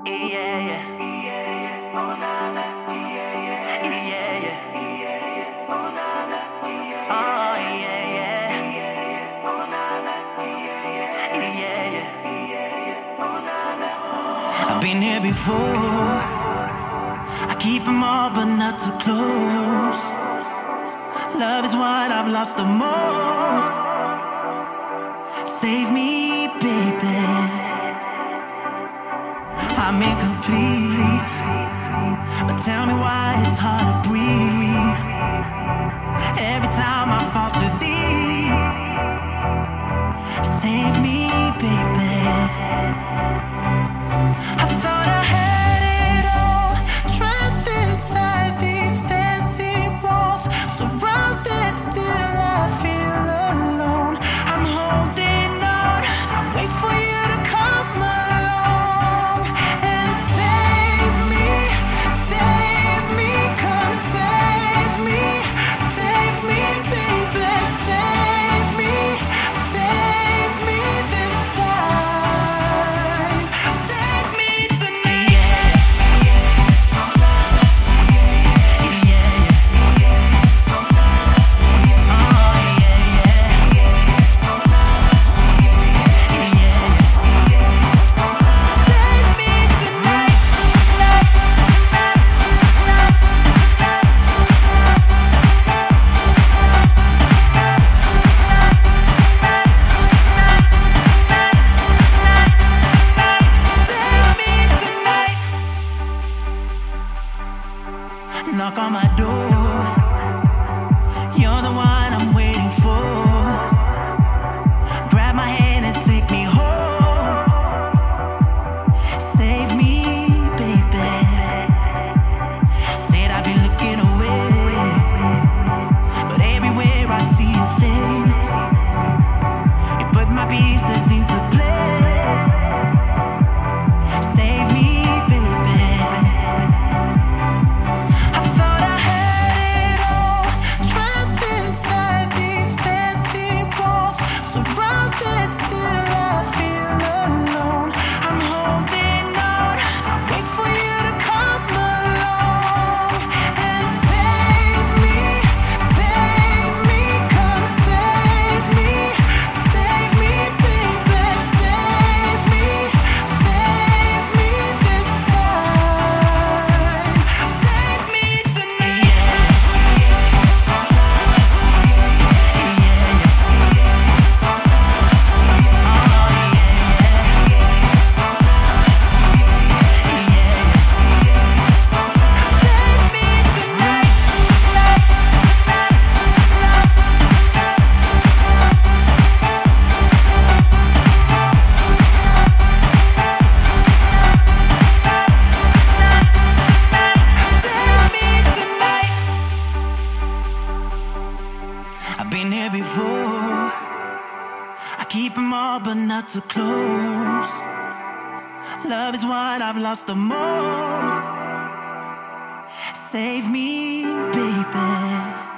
Yeah, yeah. Oh, na, na. Yeah, yeah. Oh, na, na. Oh, yeah, yeah. Oh, na, na. Yeah, yeah. Oh, na, na. I've been here before. I keep them all, but not too close. Love is what I've lost the most. Save me, baby. I'm incomplete, but tell me why it's hard to breathe. Every time I fall too deep, save me, baby. I thought I had it all, trapped inside these fancy walls, surrounded, still I feel alone. I'm holding on, I wait for you to come along and save me, come save me, baby, save me this time, save me tonight. Save me tonight. Save me tonight. Knock on my door. You're the one I'm waiting for. Grab my hand and take me home. Save me, baby. Said I've been looking away, but everywhere I see your face, you put my pieces into place. Save me, baby. I thought I had it all, trapped inside these fancy walls, surrounded, still I feel alone. I'm holding on, I wait for you to come along and save me, come save me, baby, save me this time, save me tonight. Save me tonight. Save me tonight. I've been here before. I keep them all, but not too close. Love is what I've lost the most. Save me, baby.